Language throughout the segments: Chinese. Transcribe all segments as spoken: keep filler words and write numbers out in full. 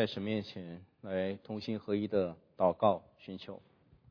在神面前来同心合一的祷告寻求。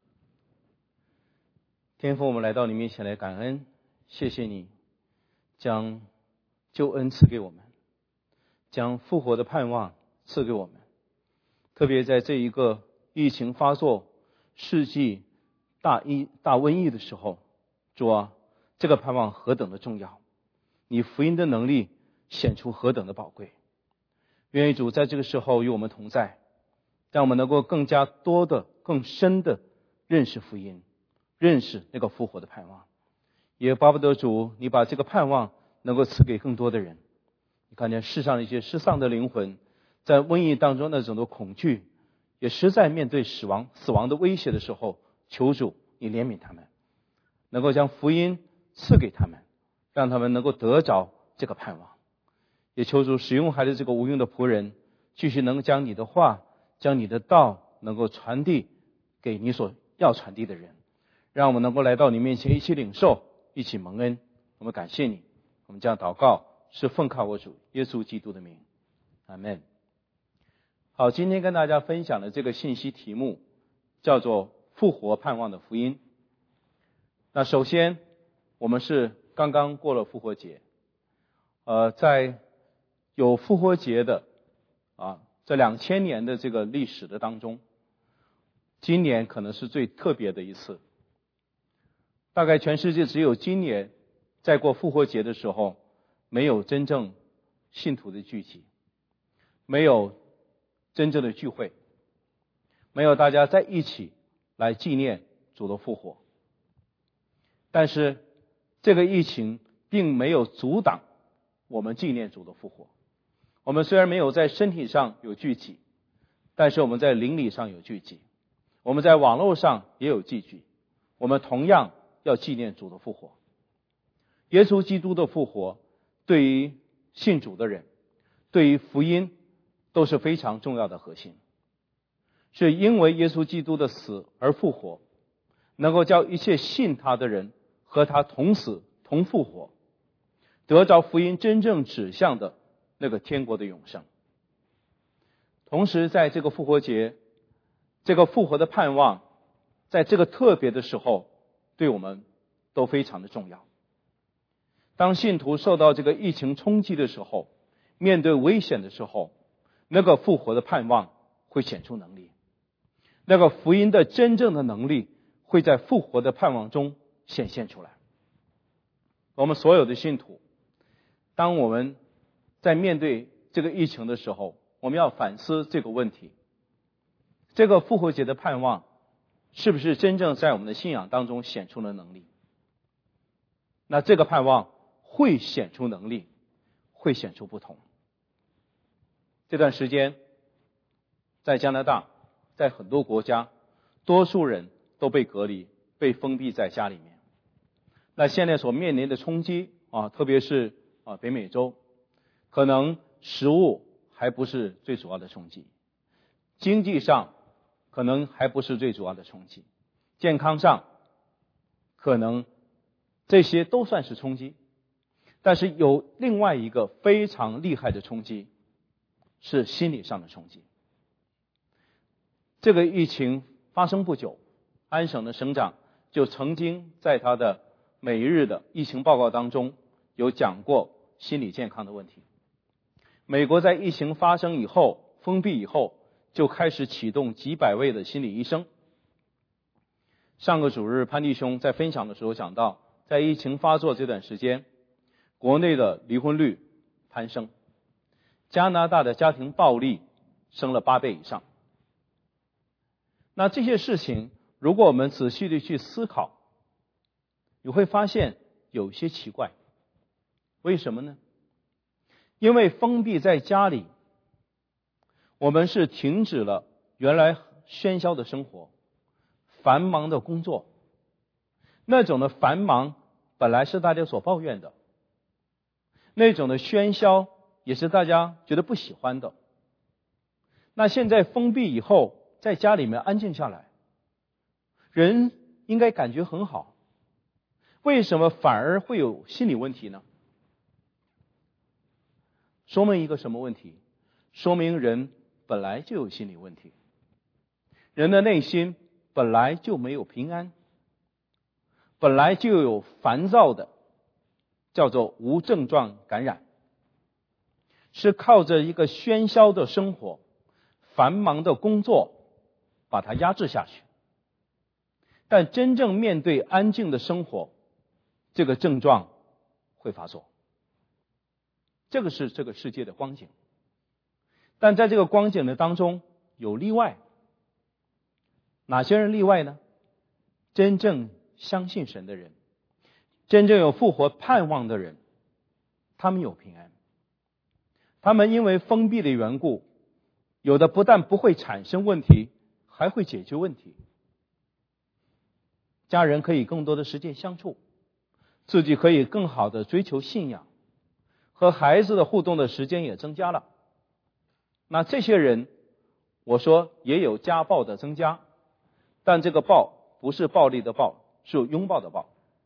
天父，我们来到你面前来感恩，谢谢你将救恩赐给我们，将复活的盼望赐给我们。特别在这一个疫情发作、世纪大疫大瘟疫的时候，主啊，这个盼望何等的重要，你福音的能力显出何等的宝贵。愿意主在这个时候与我们同在，让我们能够更加多的、更深的认识福音，认识那个复活的盼望。也巴不得主你把这个盼望能够赐给更多的人。你看见世上的一些失丧的灵魂，在瘟疫当中那种的恐惧，也实在面对死亡死亡的威胁的时候，求主你怜悯他们，能够将福音赐给他们，让他们能够得着这个盼望。也求主使用孩子这个无用的仆人，继续能将你的话，将你的道能够传递给你所要传递的人，让我们能够来到你面前一起领受，一起蒙恩。我们感谢你，我们这样祷告是奉靠我主耶稣基督的名，阿们。好，今天跟大家分享的这个信息题目叫做复活盼望的福音。那首先我们是刚刚过了复活节，呃，在有复活节的啊，这两千年的这个历史的当中，今年可能是最特别的一次。大概全世界只有今年在过复活节的时候，没有真正信徒的聚集，没有真正的聚会，没有大家在一起来纪念主的复活。但是这个疫情并没有阻挡我们纪念主的复活。我们虽然没有在身体上有聚集，但是我们在灵里上有聚集，我们在网络上也有聚集，我们同样要纪念主的复活。耶稣基督的复活对于信主的人，对于福音都是非常重要的核心。是因为耶稣基督的死而复活，能够叫一切信他的人和他同死同复活，得着福音真正指向的那个天国的永生。同时在这个复活节，这个复活的盼望，在这个特别的时候，对我们都非常的重要。当信徒受到这个疫情冲击的时候，面对危险的时候，那个复活的盼望会显出能力，那个福音的真正的能力会在复活的盼望中显现出来。我们所有的信徒，当我们在面对这个疫情的时候，我们要反思这个问题：这个复活节的盼望是不是真正在我们的信仰当中显出了能力？那这个盼望会显出能力，会显出不同。这段时间在加拿大，在很多国家，多数人都被隔离，被封闭在家里面。那现在所面临的冲击啊，特别是啊北美洲，可能食物还不是最主要的冲击，经济上可能还不是最主要的冲击，健康上可能这些都算是冲击。但是有另外一个非常厉害的冲击，是心理上的冲击。这个疫情发生不久，安省的省长就曾经在他的每日的疫情报告当中有讲过心理健康的问题。美国在疫情发生以后，封闭以后，就开始启动几百位的心理医生。上个主日潘弟兄在分享的时候讲到，在疫情发作这段时间，国内的离婚率攀升，加拿大的家庭暴力升了八倍以上。那这些事情如果我们仔细的去思考，你会发现有些奇怪。为什么呢？因为封闭在家里，我们是停止了原来喧嚣的生活，繁忙的工作，那种的繁忙本来是大家所抱怨的，那种的喧嚣也是大家觉得不喜欢的。那现在封闭以后，在家里面安静下来，人应该感觉很好，为什么反而会有心理问题呢？说明一个什么问题？说明人本来就有心理问题，人的内心本来就没有平安，本来就有烦躁的，叫做无症状感染，是靠着一个喧嚣的生活、繁忙的工作把它压制下去。但真正面对安静的生活，这个症状会发作。这个是这个世界的光景。但在这个光景的当中有例外。哪些人例外呢？真正相信神的人，真正有复活盼望的人，他们有平安。他们因为封闭的缘故，有的不但不会产生问题，还会解决问题。家人可以更多的时间相处，自己可以更好的追求信仰，和孩子的互动的时间也增加了。那这些人，我说也有家暴的增加，但这个暴不是暴力的暴，是拥抱的抱。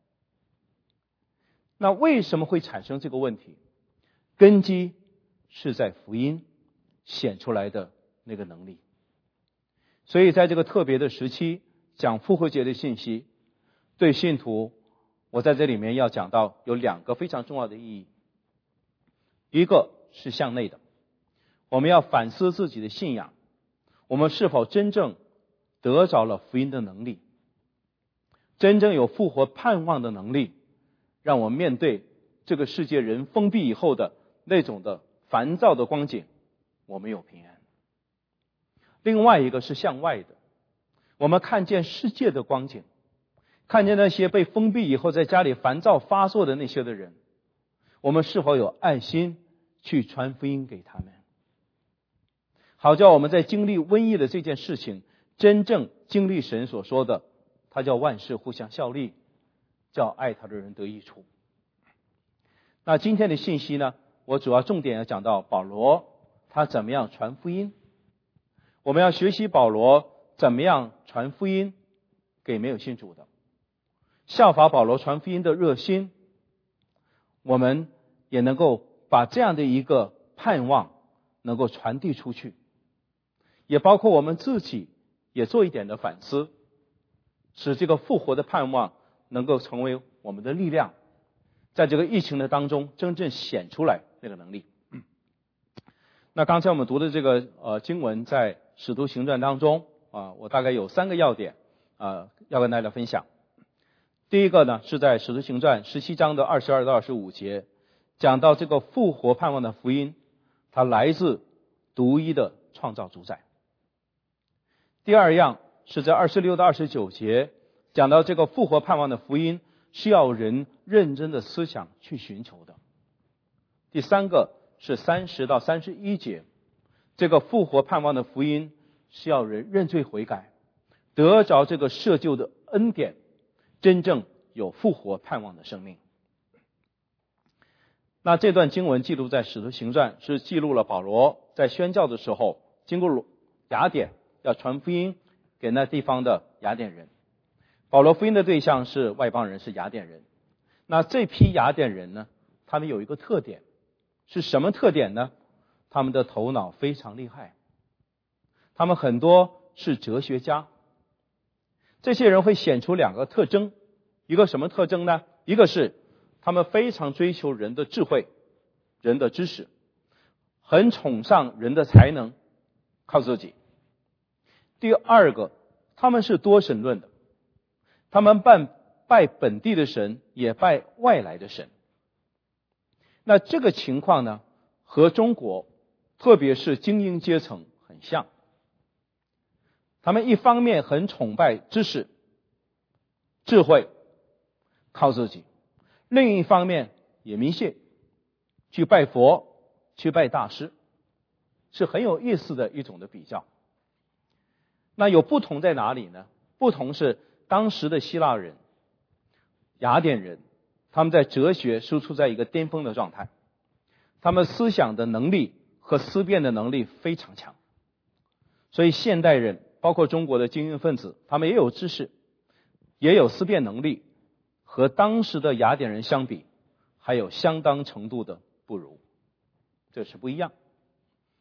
那为什么会产生这个问题？根基是在福音显出来的那个能力。所以在这个特别的时期讲复活节的信息，对信徒，我在这里面要讲到有两个非常重要的意义。一个是向内的，我们要反思自己的信仰，我们是否真正得着了福音的能力，真正有复活盼望的能力，让我们面对这个世界人封闭以后的那种的烦躁的光景，我们有平安。另外一个是向外的，我们看见世界的光景，看见那些被封闭以后在家里烦躁发作的那些的人，我们是否有爱心去传福音给他们，好叫我们在经历瘟疫的这件事情，真正经历神所说的，他叫万事互相效力，叫爱他的人得益处。那今天的信息呢，我主要重点要讲到保罗他怎么样传福音。我们要学习保罗怎么样传福音给没有信主的，效法保罗传福音的热心，我们也能够把这样的一个盼望能够传递出去，也包括我们自己也做一点的反思，使这个复活的盼望能够成为我们的力量，在这个疫情的当中真正显出来那个能力。那刚才我们读的这个呃经文在使徒行传当中啊，我大概有三个要点啊要跟大家分享。第一个呢是在使徒行传十七章的二十二到二十五节，讲到这个复活盼望的福音，它来自独一的创造主宰。第二样是在二十六到二十九节，讲到这个复活盼望的福音是要人认真的思想去寻求的。第三个是三十到三十一节，这个复活盼望的福音是要人认罪悔改，得着这个赦救的恩典，真正有复活盼望的生命。那这段经文记录在使徒行传，是记录了保罗在宣教的时候经过雅典要传福音给那地方的雅典人。保罗福音的对象是外邦人，是雅典人。那这批雅典人呢，他们有一个特点，是什么特点呢？他们的头脑非常厉害，他们很多是哲学家。这些人会显出两个特征，一个什么特征呢？一个是他们非常追求人的智慧，人的知识，很崇尚人的才能，靠自己。第二个，他们是多神论的，他们拜拜本地的神，也拜外来的神。那这个情况呢，和中国特别是精英阶层很像。他们一方面很崇拜知识、智慧，靠自己；另一方面也迷信，去拜佛，去拜大师，是很有意思的一种的比较。那有不同在哪里呢？不同是当时的希腊人、雅典人，他们在哲学输出在一个巅峰的状态，他们思想的能力和思辨的能力非常强。所以现代人包括中国的精英分子，他们也有知识，也有思辨能力，和当时的雅典人相比，还有相当程度的不如，这是不一样。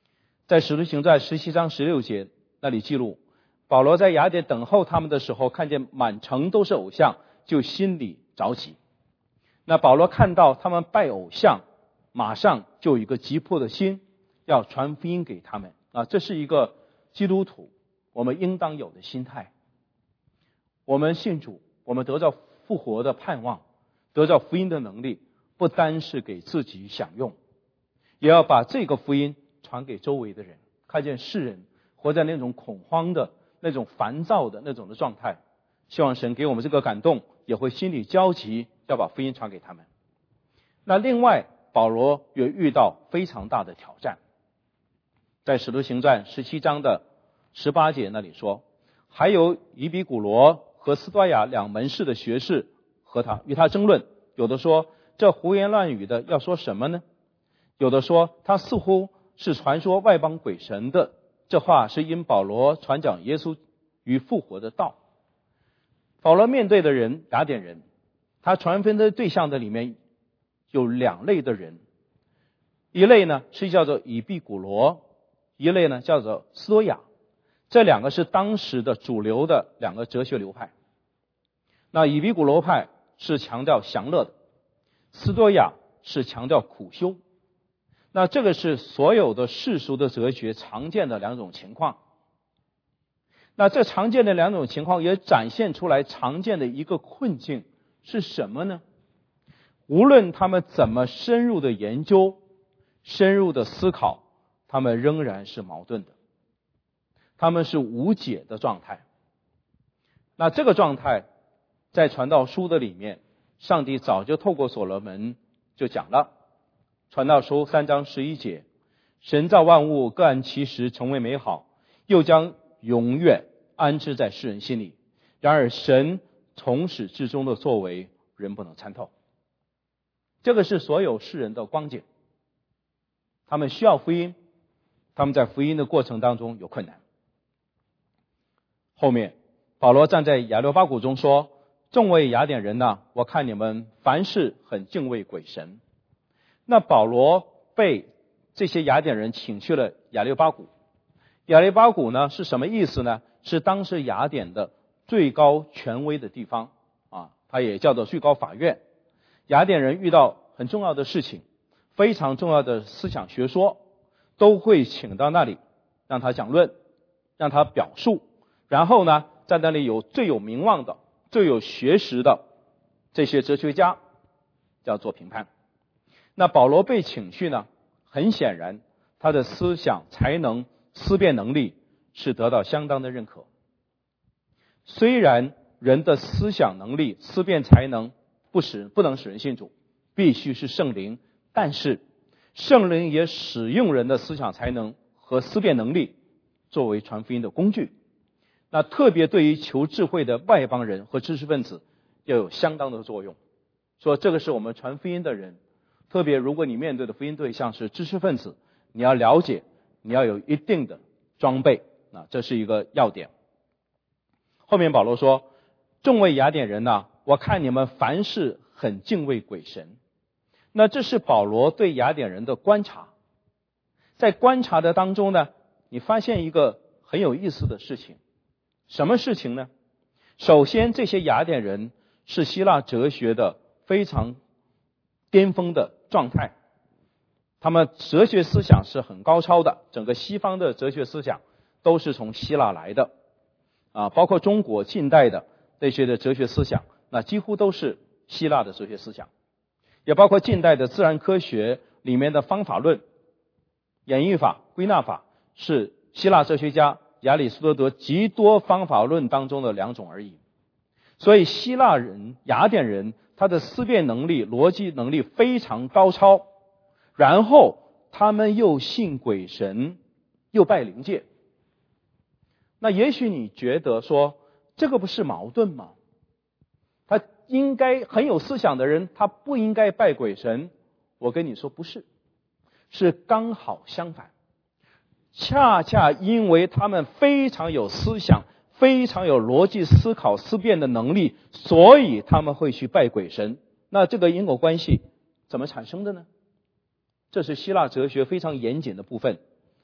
在使徒行传十七章十六节那里记录，保罗在雅典等候他们的时候，看见满城都是偶像，就心里着急。那保罗看到他们拜偶像，马上就有一个急迫的心，要传福音给他们啊，这是一个基督徒我们应当有的心态。我们信主，我们得到复活的盼望，得到福音的能力，不单是给自己享用，也要把这个福音传给周围的人。看见世人活在那种恐慌的、那种烦躁的那种的状态，希望神给我们这个感动，也会心里焦急，要把福音传给他们。那另外保罗也遇到非常大的挑战，在使徒行传十七章的十八节那里说，还有以比古罗和斯多亚两门士的学士和他与他争论，有的说这胡言乱语的要说什么呢？有的说他似乎是传说外邦鬼神的，这话是因保罗传讲耶稣与复活的道。保罗面对的人雅典人，他传福音的对象的里面有两类的人，一类呢是叫做以毕古罗，一类呢叫做斯多亚。这两个是当时的主流的两个哲学流派。那以毕古罗派是强调享乐的，斯多亚是强调苦修。那这个是所有的世俗的哲学常见的两种情况。那这常见的两种情况也展现出来常见的一个困境是什么呢？无论他们怎么深入的研究，深入的思考，他们仍然是矛盾的，他们是无解的状态。那这个状态在传道书的里面，上帝早就透过所罗门就讲了。传道书三章十一节，神造万物各按其时成为美好，又将永远安置在世人心里。然而神从始至终的作为，人不能参透。这个是所有世人的光景，他们需要福音，他们在福音的过程当中有困难。后面保罗站在亚流巴谷中说，众位雅典人呐，我看你们凡事很敬畏鬼神。那保罗被这些雅典人请去了亚流巴谷。亚流巴谷呢是什么意思呢？是当时雅典的最高权威的地方啊，它也叫做最高法院。雅典人遇到很重要的事情，非常重要的思想学说，都会请到那里让他讲论，让他表述，然后呢在那里有最有名望的、最有学识的这些哲学家叫做评判。那保罗被请去呢，很显然他的思想才能、思辨能力是得到相当的认可。虽然人的思想能力、思辨才能不使不能使人信主，必须是圣灵，但是圣灵也使用人的思想才能和思辨能力作为传福音的工具。那特别对于求智慧的外邦人和知识分子要有相当的作用。说这个是我们传福音的人，特别如果你面对的福音对象是知识分子，你要了解，你要有一定的装备，啊，这是一个要点。后面保罗说，众位雅典人呐，我看你们凡事很敬畏鬼神。那这是保罗对雅典人的观察。在观察的当中呢，你发现一个很有意思的事情。什么事情呢？首先这些雅典人是希腊哲学的非常巅峰的状态，他们哲学思想是很高超的，整个西方的哲学思想都是从希腊来的啊，包括中国近代的这些的哲学思想，那几乎都是希腊的哲学思想，也包括近代的自然科学里面的方法论、演绎法、归纳法，是希腊哲学家亚里士多德极多方法论当中的两种而已。所以希腊人、雅典人他的思辨能力、逻辑能力非常高超，然后他们又信鬼神，又拜灵界。那也许你觉得说，这个不是矛盾吗？他应该很有思想的人，他不应该拜鬼神。我跟你说不是，是刚好相反。恰恰因为他们非常有思想，非常有逻辑思考思辨的能力，所以他们会去拜鬼神。那这个因果关系怎么产生的呢？这是希腊哲学非常严谨的部分。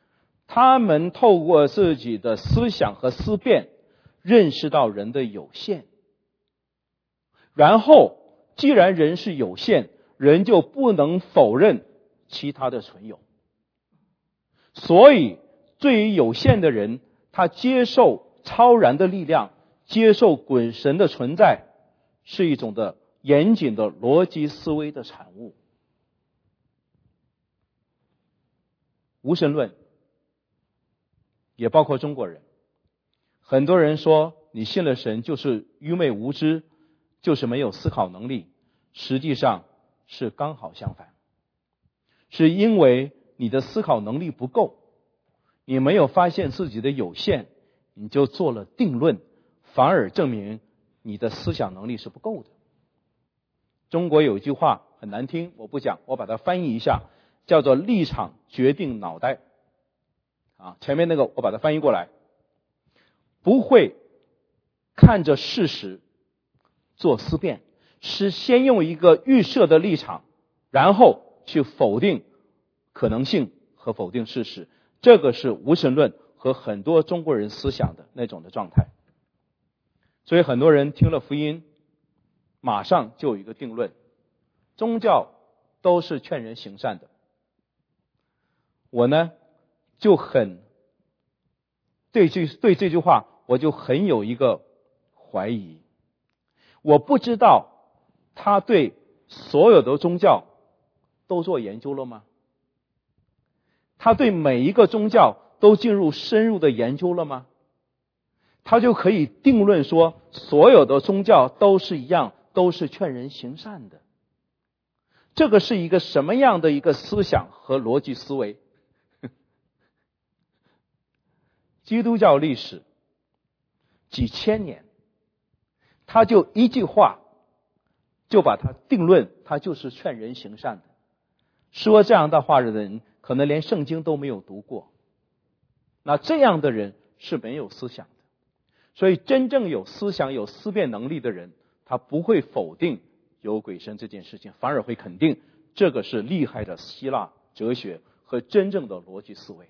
他们透过自己的思想和思辨，认识到人的有限。然后，既然人是有限，人就不能否认其他的存有。所以，对于有限的人，他接受超然的力量，接受鬼神的存在，是一种的严谨的逻辑思维的产物。无神论也包括中国人。很多人说你信了神就是愚昧无知，就是没有思考能力，实际上是刚好相反。是因为你的思考能力不够，你没有发现自己的有限，你就做了定论，反而证明你的思想能力是不够的。中国有一句话很难听，我不讲，我把它翻译一下，叫做立场决定脑袋。啊，前面那个我把它翻译过来，不会看着事实做思辨，是先用一个预设的立场，然后去否定可能性和否定事实。这个是无神论和很多中国人思想的那种的状态。所以很多人听了福音，马上就有一个定论，宗教都是劝人行善的。我呢就很对这对这句话我就很有一个怀疑。我不知道他对所有的宗教都做研究了吗？他对每一个宗教都进入深入的研究了吗？他就可以定论说所有的宗教都是一样，都是劝人行善的。这个是一个什么样的一个思想和逻辑思维？基督教历史几千年，他就一句话就把它定论，他就是劝人行善的。说这样的话的人可能连圣经都没有读过，那这样的人是没有思想的。所以真正有思想有思辨能力的人，他不会否定有鬼神这件事情，反而会肯定这个是厉害的希腊哲学和真正的逻辑思维。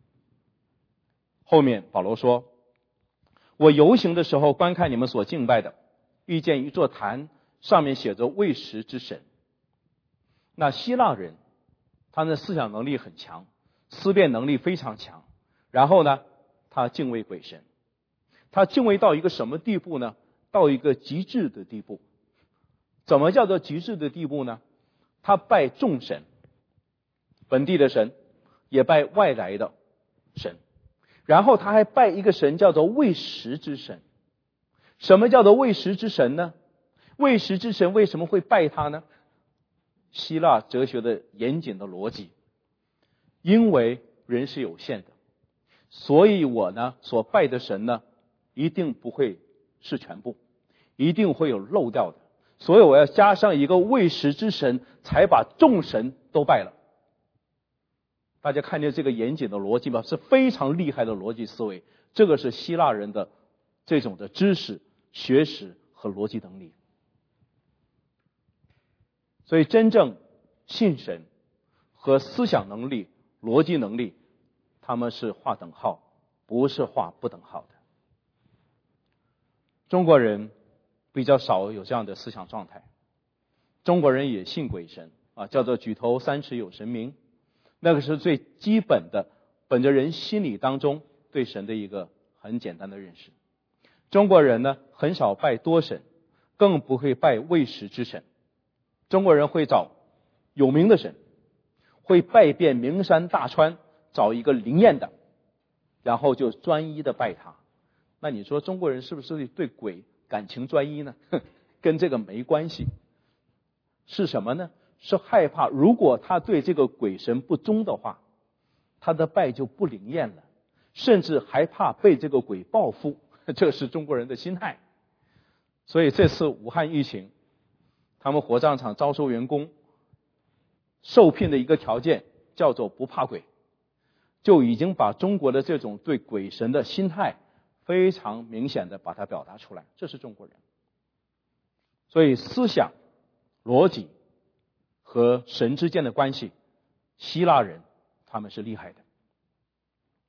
后面保罗说，我游行的时候观看你们所敬拜的，遇见一座坛，上面写着未识之神。那希腊人他的思想能力很强，思辨能力非常强，然后呢他敬畏鬼神。他敬畏到一个什么地步呢？到一个极致的地步。怎么叫做极致的地步呢？他拜众神，本地的神，也拜外来的神，然后他还拜一个神叫做未识之神。什么叫做未识之神呢？未识之神为什么会拜他呢？希腊哲学的严谨的逻辑，因为人是有限的，所以我呢所拜的神呢一定不会是全部，一定会有漏掉的，所以我要加上一个未识之神，才把众神都拜了。大家看见这个严谨的逻辑吧，是非常厉害的逻辑思维。这个是希腊人的这种的知识、学识和逻辑能力。所以真正信神和思想能力、逻辑能力，他们是划等号，不是划不等号的。中国人比较少有这样的思想状态。中国人也信鬼神啊，叫做举头三尺有神明，那个是最基本的，本着人心理当中对神的一个很简单的认识。中国人呢很少拜多神，更不会拜未识之神。中国人会找有名的神，会拜遍名山大川，找一个灵验的，然后就专一的拜他。那你说中国人是不是对鬼感情专一呢？跟这个没关系。是什么呢？是害怕如果他对这个鬼神不忠的话，他的拜就不灵验了，甚至还怕被这个鬼报复。这是中国人的心态。所以这次武汉疫情，他们火葬场招收员工受聘的一个条件叫做不怕鬼，就已经把中国的这种对鬼神的心态非常明显的把它表达出来。这是中国人。所以思想、逻辑和神之间的关系，希腊人他们是厉害的。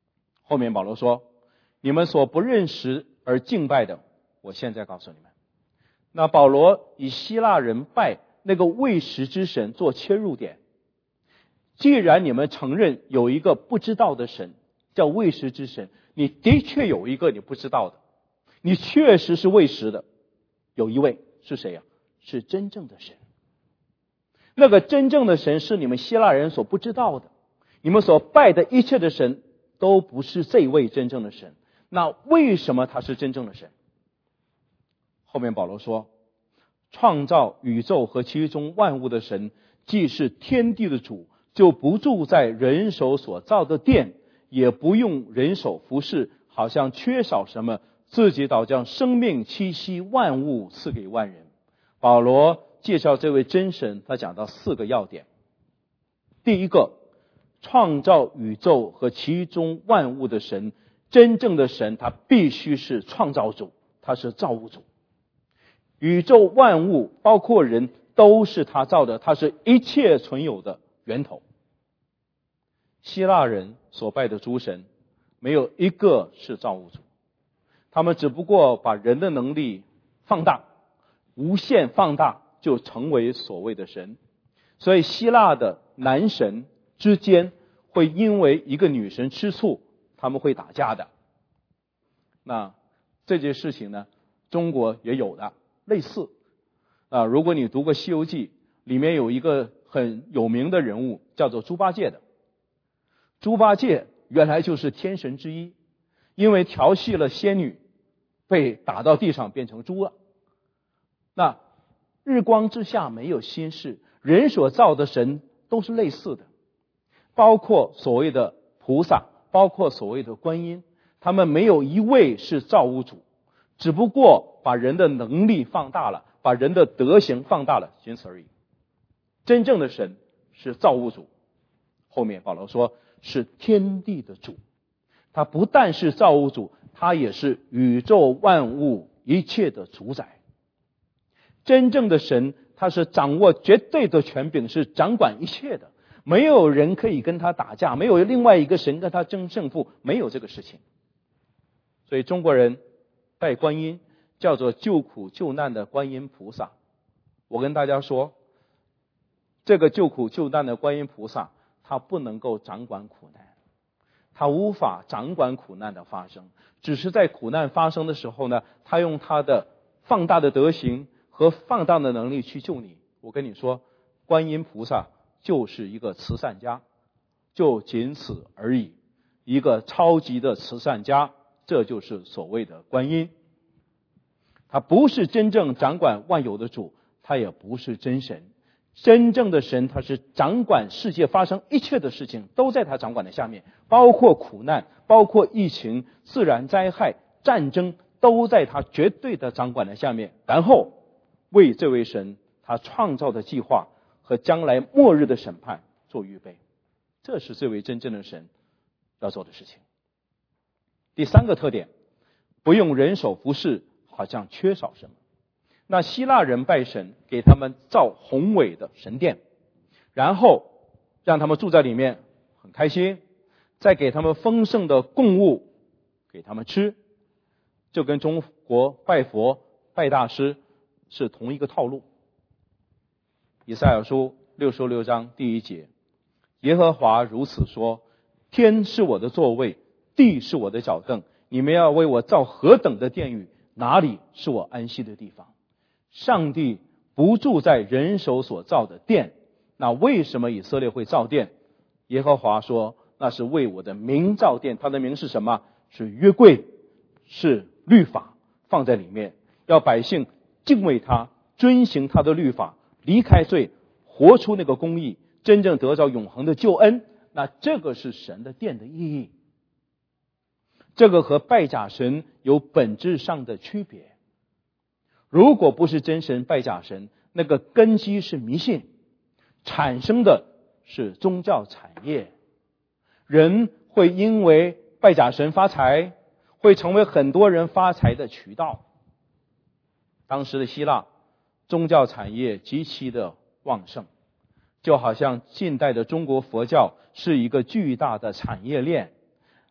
后面保罗说，你们所不认识而敬拜的，我现在告诉你们。那保罗以希腊人拜那个未识之神做切入点。既然你们承认有一个不知道的神叫未识之神，你的确有一个你不知道的，你确实是未识的，有一位是谁呀？是真正的神。那个真正的神是你们希腊人所不知道的，你们所拜的一切的神都不是这位真正的神。那为什么他是真正的神？后面保罗说，创造宇宙和其中万物的神，既是天地的主，就不住在人手所造的殿，也不用人手服侍，好像缺少什么，自己倒将生命气息万物赐给万人。保罗介绍这位真神，他讲到四个要点。第一个，创造宇宙和其中万物的神，真正的神他必须是创造主，他是造物主。宇宙万物包括人都是他造的，他是一切存有的源头。希腊人所拜的诸神没有一个是造物主，他们只不过把人的能力放大，无限放大，就成为所谓的神。所以希腊的男神之间会因为一个女神吃醋，他们会打架的。那这件事情呢，中国也有的类似啊。如果你读过《西游记》，里面有一个很有名的人物叫做猪八戒的。猪八戒原来就是天神之一，因为调戏了仙女，被打到地上变成猪了。那日光之下没有新事，人所造的神都是类似的，包括所谓的菩萨，包括所谓的观音，他们没有一位是造物主，只不过把人的能力放大了，把人的德行放大了，仅此而已。真正的神是造物主，后面保罗说是天地的主，他不但是造物主，他也是宇宙万物一切的主宰。真正的神他是掌握绝对的权柄，是掌管一切的，没有人可以跟他打架，没有另外一个神跟他争胜负，没有这个事情。所以中国人拜观音叫做救苦救难的观音菩萨。我跟大家说，这个救苦救难的观音菩萨他不能够掌管苦难，他无法掌管苦难的发生，只是在苦难发生的时候呢，他用他的放大的德行和放大的能力去救你。我跟你说，观音菩萨就是一个慈善家，就仅此而已，一个超级的慈善家，这就是所谓的观音。他不是真正掌管万有的主，他也不是真神。真正的神他是掌管世界发生一切的事情，都在他掌管的下面，包括苦难，包括疫情、自然灾害、战争，都在他绝对的掌管的下面。然后为这位神他创造的计划和将来末日的审判做预备，这是这位真正的神要做的事情。第三个特点，不用人手服侍，好像缺少什么。那希腊人拜神，给他们造宏伟的神殿，然后让他们住在里面很开心，再给他们丰盛的供物给他们吃，就跟中国拜佛拜大师是同一个套路。以赛亚书六十六章第一节，耶和华如此说，天是我的座位，地是我的脚凳，你们要为我造何等的殿宇，哪里是我安息的地方？上帝不住在人手所造的殿，那为什么以色列会造殿？耶和华说，那是为我的名造殿。他的名是什么？是约柜，是律法放在里面，要百姓敬畏他，遵行他的律法，离开罪，活出那个公义，真正得着永恒的救恩。那这个是神的殿的意义。这个和拜假神有本质上的区别。如果不是真神拜假神，那个根基是迷信，产生的是宗教产业，人会因为拜假神发财，会成为很多人发财的渠道。当时的希腊宗教产业极其的旺盛，就好像近代的中国佛教是一个巨大的产业链，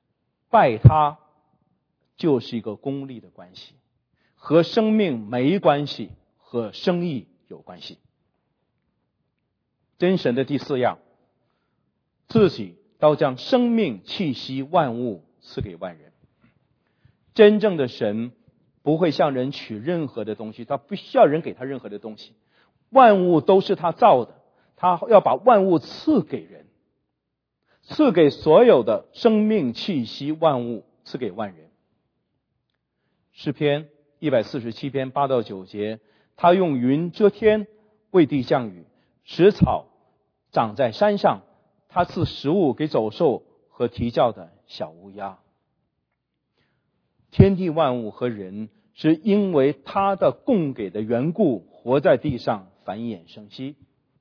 拜他就是一个功利的关系，和生命没关系，和生意有关系。真神的第四样，自己要将生命气息万物赐给万人。真正的神不会向人取任何的东西，他不需要人给他任何的东西，万物都是他造的，他要把万物赐给人，赐给所有的生命气息万物，赐给万人。诗篇一百四十七篇八到九节，他用云遮天，为地降雨，使草长在山上，他赐食物给走兽和啼叫的小乌鸦。天地万物和人是因为他的供给的缘故，活在地上繁衍生息。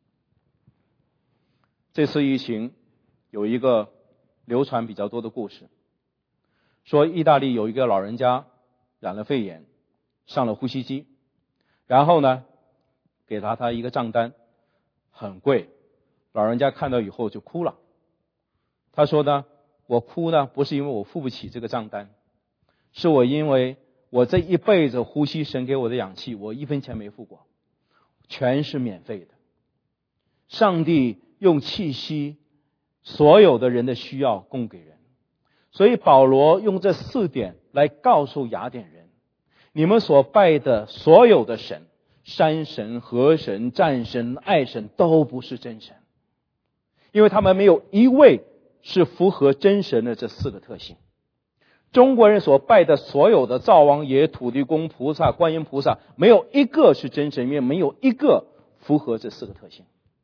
这次疫情有一个流传比较多的故事，说意大利有一个老人家染了肺炎，上了呼吸机，然后呢给了他一个账单，很贵，老人家看到以后就哭了。他说呢，我哭呢不是因为我付不起这个账单，是我因为我这一辈子呼吸神给我的氧气，我一分钱没付过，全是免费的。上帝用气息所有的人的需要供给人，所以保罗用这四点来告诉雅典人，你们所拜的所有的神，山神、河神、战神、爱神，都不是真神，因为他们没有一位是符合真神的这四个特性。中国人所拜的所有的灶王爷、土地公菩萨、观音菩萨，没有一个是真神，因为没有一个符合这四个特性。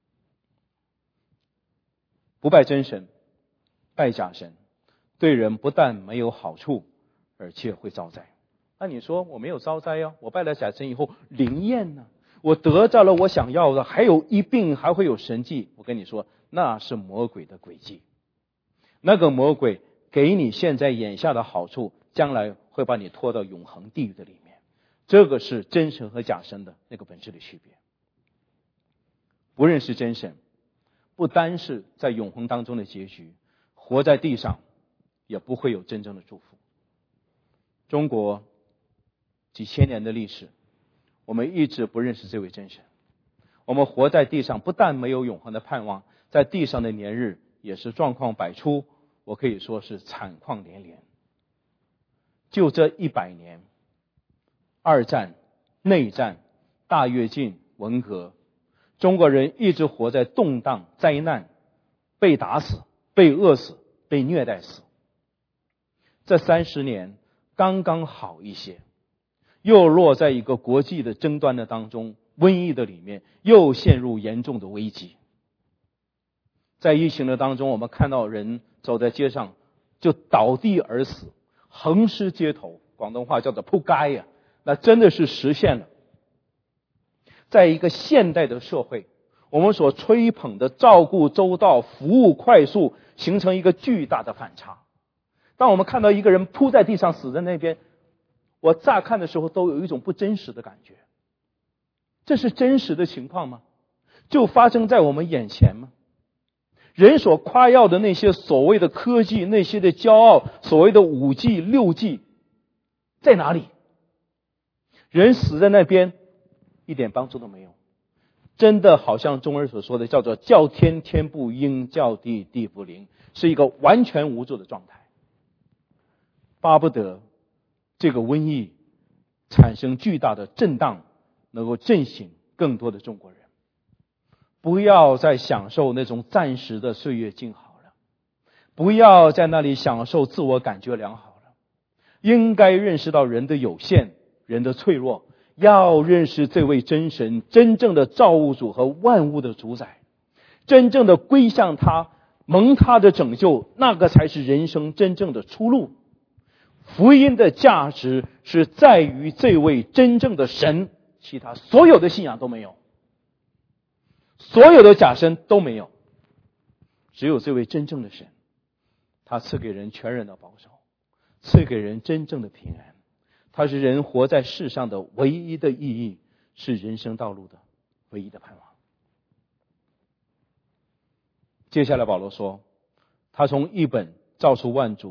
不拜真神，拜假神，对人不但没有好处，而且会遭灾。那你说我没有遭灾呀，我拜了假神以后灵验呢，我得到了我想要的，还有一病，还会有神迹。我跟你说，那是魔鬼的诡计。那个魔鬼给你现在眼下的好处，将来会把你拖到永恒地狱的里面。这个是真神和假神的那个本质的区别。不认识真神，不单是在永恒当中的结局，活在地上也不会有真正的祝福。中国几千年的历史，我们一直不认识这位真神。我们活在地上，不但没有永恒的盼望，在地上的年日也是状况百出，我可以说是惨况连连。就这一百年，二战、内战、大跃进、文革，中国人一直活在动荡、灾难，被打死、被饿死、被虐待死。这三十年刚刚好一些，又落在一个国际的争端的当中，瘟疫的里面又陷入严重的危机。在疫情的当中，我们看到人走在街上就倒地而死，横尸街头，广东话叫做扑街呀，那真的是实现了。在一个现代的社会，我们所吹捧的照顾周到、服务快速，形成一个巨大的反差。当我们看到一个人扑在地上死在那边，我乍看的时候都有一种不真实的感觉。这是真实的情况吗？就发生在我们眼前吗？人所夸耀的那些所谓的科技，那些的骄傲，所谓的五 G、六 G 在哪里？人死在那边一点帮助都没有，真的好像中文所说的叫做叫天天不应，叫地地不灵，是一个完全无助的状态。巴不得这个瘟疫产生巨大的震荡，能够震醒更多的中国人，不要再享受那种暂时的岁月静好了，不要在那里享受自我感觉良好了，应该认识到人的有限，人的脆弱，要认识这位真神，真正的造物主和万物的主宰，真正的归向他，蒙他的拯救，那个才是人生真正的出路。福音的价值是在于这位真正的神，其他所有的信仰都没有，所有的假神都没有，只有这位真正的神，他赐给人全人的保守，赐给人真正的平安，他是人活在世上的唯一的意义，是人生道路的唯一的盼望。接下来保罗说，他从一本造出万族，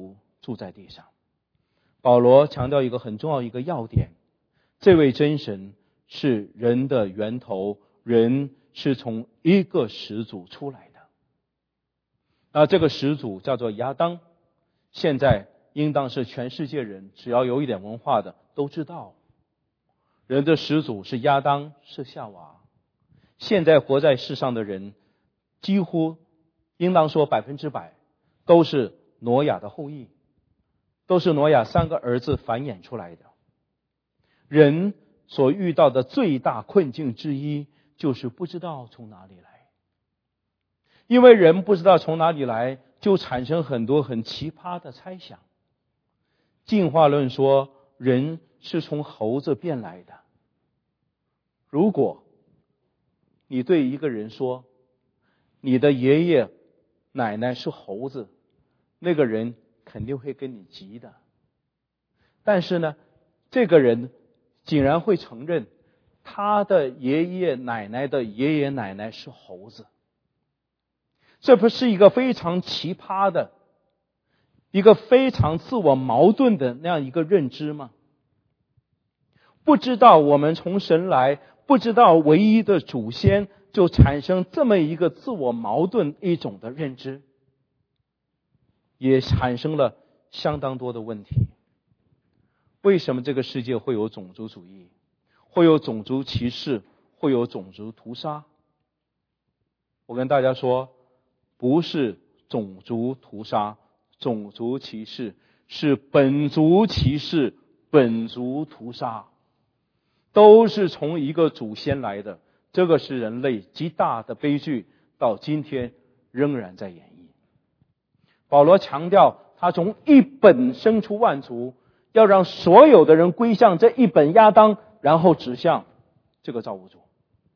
住在地上。保罗强调一个很重要一个要点，这位真神是人的源头，人是从一个始祖出来的。那这个始祖叫做亚当，现在应当是全世界人只要有一点文化的都知道，人的始祖是亚当，是夏娃。现在活在世上的人几乎应当说百分之百都是挪亚的后裔，都是挪亚三个儿子繁衍出来的。人所遇到的最大困境之一就是不知道从哪里来，因为人不知道从哪里来，就产生很多很奇葩的猜想。进化论说人是从猴子变来的，如果你对一个人说你的爷爷奶奶是猴子，那个人肯定会跟你急的。但是呢，这个人竟然会承认他的爷爷奶奶的爷爷奶奶是猴子，这不是一个非常奇葩的一个非常自我矛盾的那样一个认知吗？不知道我们从神来，不知道唯一的祖先，就产生这么一个自我矛盾一种的认知，也产生了相当多的问题。为什么这个世界会有种族主义，会有种族歧视，会有种族屠杀？我跟大家说，不是种族屠杀、种族歧视，是本族歧视、本族屠杀，都是从一个祖先来的。这个是人类极大的悲剧，到今天仍然在演绎。保罗强调，他从一本生出万族，要让所有的人归向这一本亚当，然后指向这个造物主。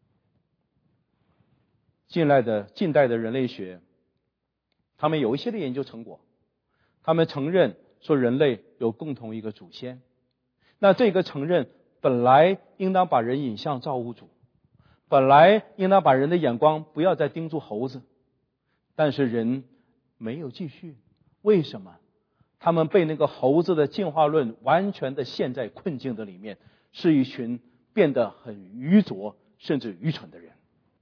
近来的近代的人类学，他们有一些的研究成果，他们承认说人类有共同一个祖先。那这个承认本来应当把人引向造物主，本来应当把人的眼光不要再盯住猴子，但是人没有继续。为什么？他们被那个猴子的进化论完全的陷在困境的里面，是一群变得很愚拙甚至愚蠢的人。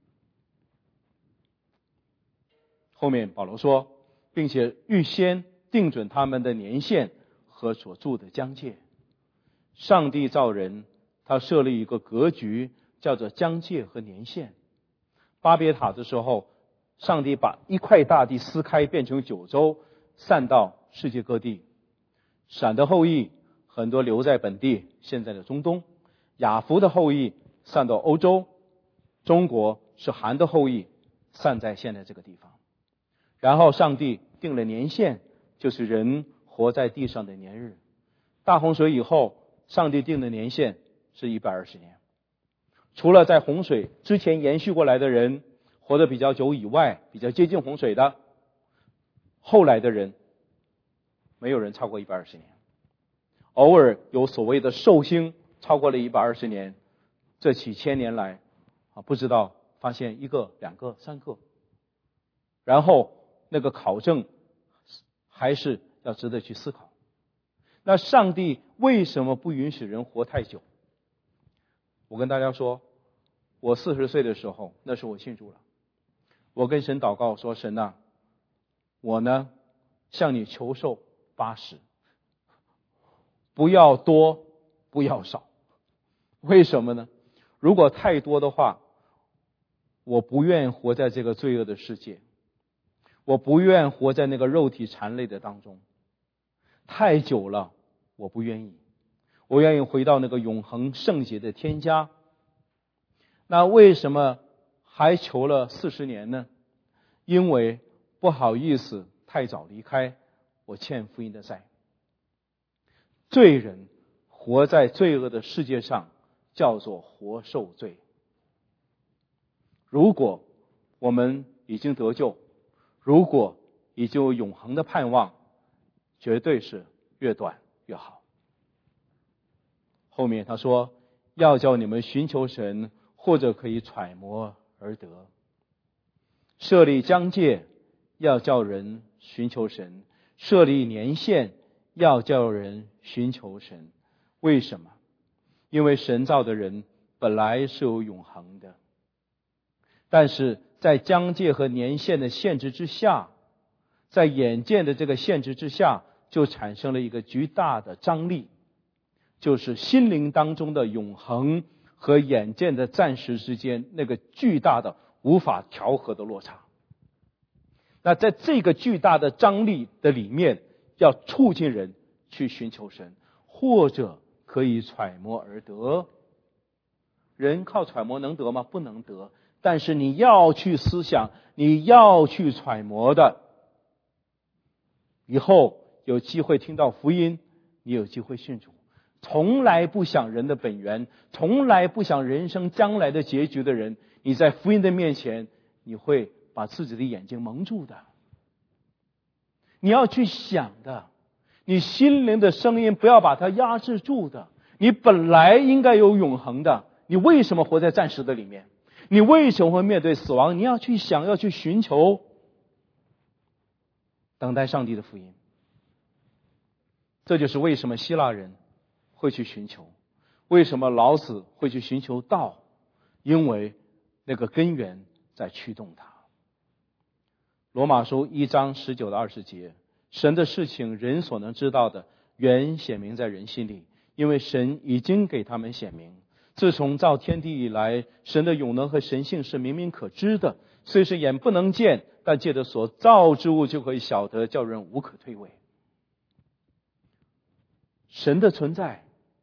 后面保罗说，并且预先定准他们的年限和所住的疆界。上帝造人，他设立一个格局，叫做疆界和年限。巴别塔的时候，上帝把一块大地撕开，变成九州，散到世界各地。闪的后裔很多留在本地，现在的中东。雅弗的后裔散到欧洲，中国是含的后裔，散在现在这个地方。然后上帝定了年限，就是人活在地上的年日。大洪水以后，上帝定的年限是一百二十年。除了在洪水之前延续过来的人活得比较久以外，比较接近洪水的，后来的人没有人超过一百二十年。偶尔有所谓的寿星超过了一百二十年，这几千年来啊，不知道发现一个、两个、三个。然后那个考证还是要值得去思考。那上帝为什么不允许人活太久？我跟大家说，我四十岁的时候，那时候我信主了，我跟神祷告说，神啊，我呢向你求寿八十，不要多，不要少。为什么呢？如果太多的话，我不愿活在这个罪恶的世界，我不愿活在那个肉体缠累的当中。太久了，我不愿意，我愿意回到那个永恒圣洁的天家。那为什么还求了四十年呢？因为不好意思太早离开，我欠福音的债。罪人活在罪恶的世界上，叫做活受罪。如果我们已经得救，如果已经有永恒的盼望，绝对是越短越好。后面他说，要叫你们寻求神，或者可以揣摩而得。设立疆界，要叫人寻求神；设立年限， 要叫人寻求神。为什么？因为神造的人本来是有永恒的，但是在疆界和年限的限制之下，在眼见的这个限制之下，就产生了一个巨大的张力，就是心灵当中的永恒和眼见的暂时之间那个巨大的无法调和的落差。那在这个巨大的张力的里面，要促进人去寻求神，或者可以揣摩而得。人靠揣摩能得吗？不能得。但是你要去思想，你要去揣摩的，以后有机会听到福音，你有机会信主。从来不想人的本源，从来不想人生将来的结局的人，你在福音的面前，你会把自己的眼睛蒙住的。你要去想的，你心灵的声音不要把它压制住的。你本来应该有永恒的，你为什么活在暂时的里面？你为什么会面对死亡？你要去想，要去寻求，等待上帝的福音。这就是为什么希腊人会去寻求，为什么老子会去寻求道，因为那个根源在驱动他。罗马书一章十九到二十节，神的事情人所能知道的，原显明在人心里，因为神已经给他们显明。自从造天地以来，神的永能和神性是明明可知的，虽是眼不能见，但借着所造之物就可以晓得，叫人无可推诿。神的存在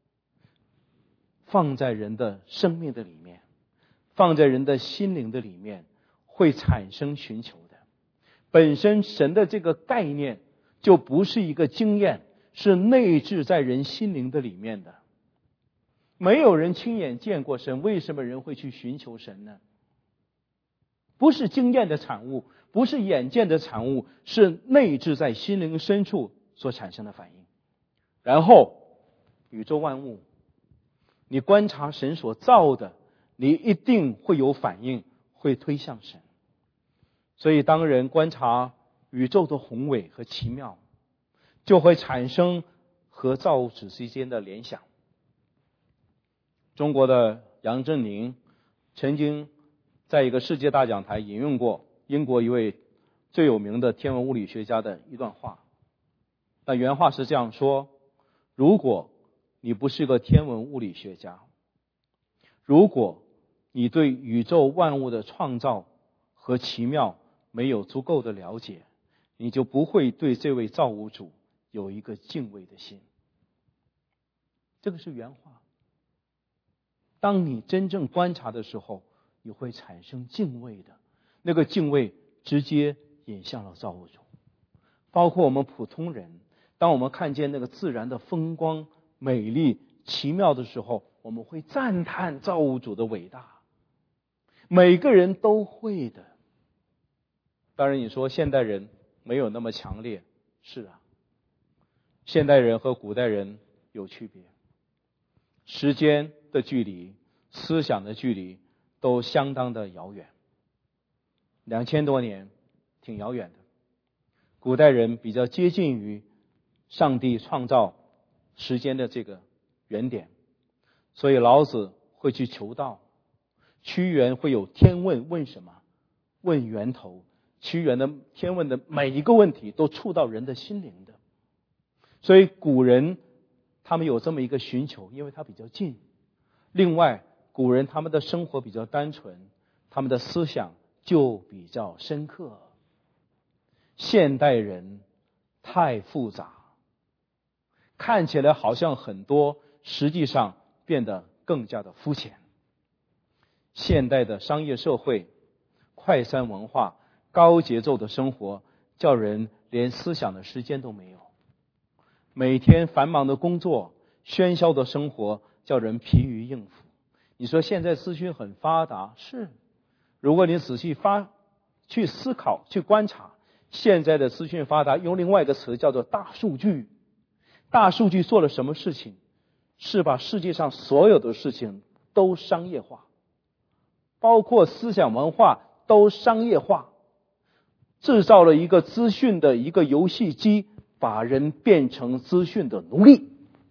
放在人的生命的里面，放在人的心灵的里面，会产生寻求的。本身神的这个概念就不是一个经验，是内置在人心灵的里面的。没有人亲眼见过神，为什么人会去寻求神呢？不是经验的产物，不是眼见的产物，是内置在心灵深处所产生的反应。然后宇宙万物，你观察神所造的，你一定会有反应，会推向神。所以当人观察宇宙的宏伟和奇妙，就会产生和造物主之间的联想。中国的杨振宁曾经在一个世界大讲台引用过英国一位最有名的天文物理学家的一段话。那原话是这样说：如果你不是个天文物理学家，如果你对宇宙万物的创造和奇妙没有足够的了解，你就不会对这位造物主有一个敬畏的心。这个是原话。当你真正观察的时候，你会产生敬畏的，那个敬畏直接引向了造物主。包括我们普通人，当我们看见那个自然的风光、美丽、奇妙的时候，我们会赞叹造物主的伟大。每个人都会的。当然你说现代人没有那么强烈，是啊，现代人和古代人有区别，时间的距离、思想的距离都相当的遥远。两千多年挺遥远的。古代人比较接近于上帝创造时间的这个原点，所以老子会去求道。屈原会有天问，问什么？问源头。屈原的天问的每一个问题都触到人的心灵的。所以古人他们有这么一个寻求，因为它比较近。另外古人他们的生活比较单纯，他们的思想就比较深刻。现代人太复杂，看起来好像很多，实际上变得更加的肤浅。现代的商业社会、快餐文化、高节奏的生活，叫人连思想的时间都没有。每天繁忙的工作、喧嚣的生活，叫人疲于应付。你说现在资讯很发达，是，如果你仔细发去思考、去观察，现在的资讯发达，用另外一个词叫做大数据。大数据做了什么事情？是把世界上所有的事情都商业化，包括思想文化都商业化，制造了一个资讯的一个游戏机， 把人变成资讯的奴隶。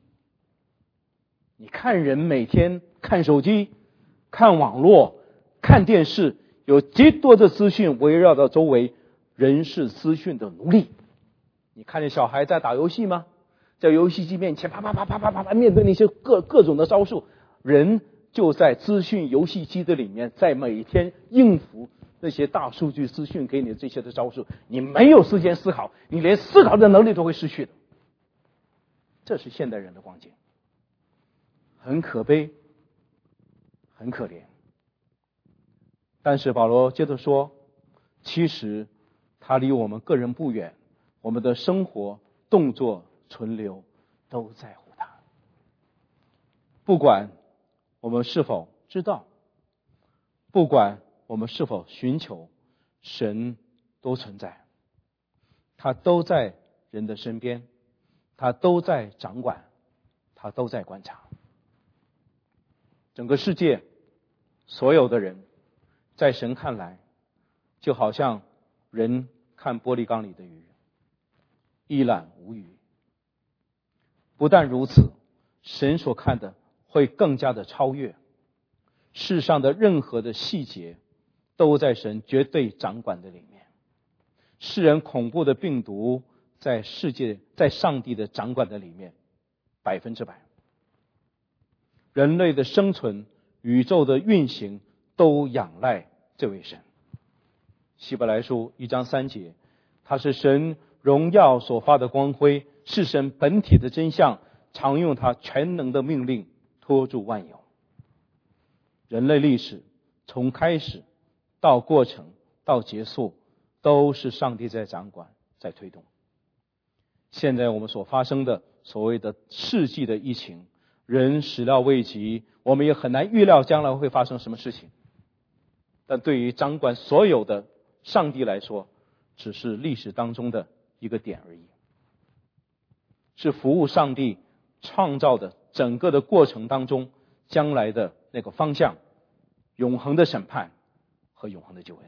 你看人每天看手机、看网络、看电视，有极多的资讯围绕到周围，人是资讯的奴隶。你看见小孩在打游戏吗？在游戏机面前啪啪啪啪啪啪啪，面对那些各各种的招数，人就在资讯游戏机的里面，在每天应付那些大数据资讯给你的这些的招数，你没有时间思考，你连思考的能力都会失去的。这是现代人的光景，很可悲，很可怜。但是保罗接着说，其实他离我们个人不远，我们的生活、动作、存留都在乎他。不管我们是否知道，不管我们是否寻求，神都存在，他都在人的身边，他都在掌管，他都在观察。整个世界所有的人，在神看来，就好像人看玻璃缸里的鱼，一览无余。不但如此，神所看的会更加的超越，世上的任何的细节都在神绝对掌管的里面。世人恐怖的病毒在世界在上帝的掌管的里面，百分之百。人类的生存、宇宙的运行都仰赖这位神。希伯来书一章三节，他是神荣耀所发的光辉，是神本体的真相，常用他全能的命令托住万有。人类历史从开始到过程到结束，都是上帝在掌管，在推动。现在我们所发生的所谓的世纪的疫情，人始料未及，我们也很难预料将来会发生什么事情。但对于掌管所有的上帝来说，只是历史当中的一个点而已，是服务上帝创造的整个的过程当中将来的那个方向，永恒的审判和永恒的救恩。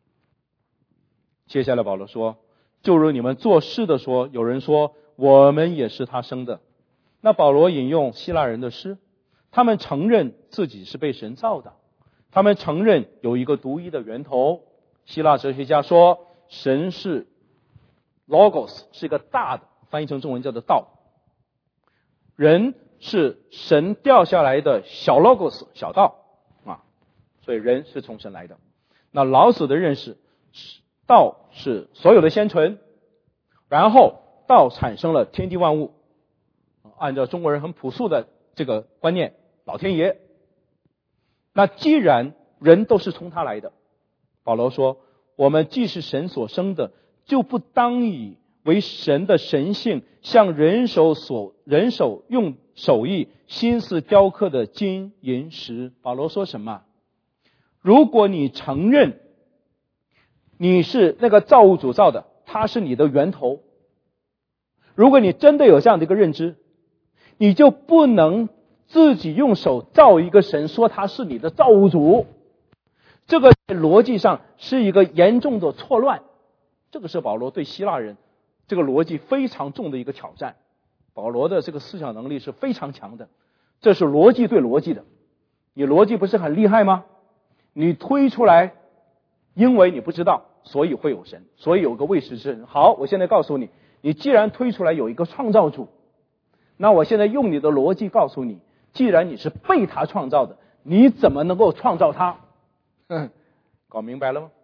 接下来保罗说，就如你们做事的说，有人说我们也是他生的。那保罗引用希腊人的诗，他们承认自己是被神造的，他们承认有一个独一的源头。希腊哲学家说，神是 logos， 是一个大的，翻译成中文叫做道，人是神掉下来的小 logos， 小道啊，所以人是从神来的。那老子的认识，道是所有的先存，然后道产生了天地万物，按照中国人很朴素的这个观念，老天爷。那既然人都是从他来的，保罗说，我们既是神所生的，就不当以为神的神性像人手所人手用手艺心思雕刻的金银石。保罗说什么？如果你承认你是那个造物主造的，他是你的源头，如果你真的有这样的一个认知，你就不能自己用手造一个神，说他是你的造物主。这个逻辑上是一个严重的错乱，这个是保罗对希腊人这个逻辑非常重的一个挑战。保罗的这个思想能力是非常强的，这是逻辑对逻辑的。你逻辑不是很厉害吗？你推出来，因为你不知道，所以会有神，所以有个未识之神。好，我现在告诉你，你既然推出来有一个创造主，那我现在用你的逻辑告诉你，既然你是被他创造的，你怎么能够创造他？嗯，搞明白了吗？